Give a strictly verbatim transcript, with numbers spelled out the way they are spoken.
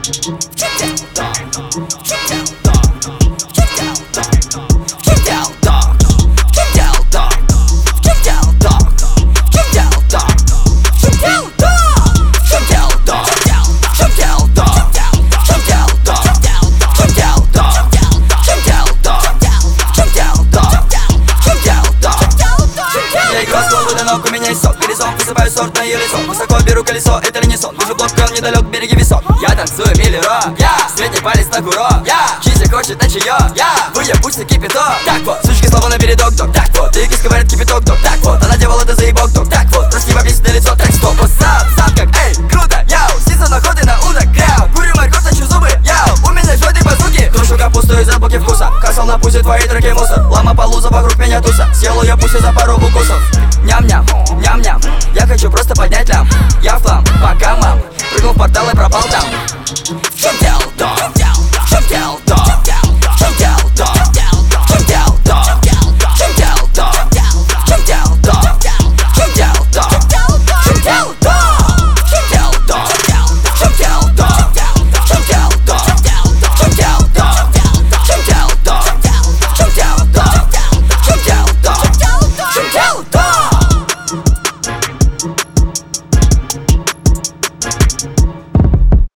У меня есть сок, горизонт, высыпаю сорт на ее лицо. Высоко беру колесо, это ли не сон? Вижу блок, он недалек, береги висок. Я танцую миллиро, я средний палец на курок, я Чизи хочет на чаек, я Буя, пусть кипяток. Так вот, сучки слова на передок, док. Так вот, ты киска говорит кипяток, док. Так вот, она делала это заебок, док. Так вот, просто не на лицо, так стоп. Вот сам, сам как, эй, круто, яу. Сезон охоты на удок, гряу. Курю морковь, точу зубы, яу. У меня жёлтые базуки, крушу капусту из-за боки вкуса. Касал на пузе твои треки мусор. Лама полуза вокруг меня туса. Съел я пусть за пару укусов. Ням-ням, ням-ням, я хочу просто поднять лям. Я в хлам, пока мам прыгнул в портал и пропал там.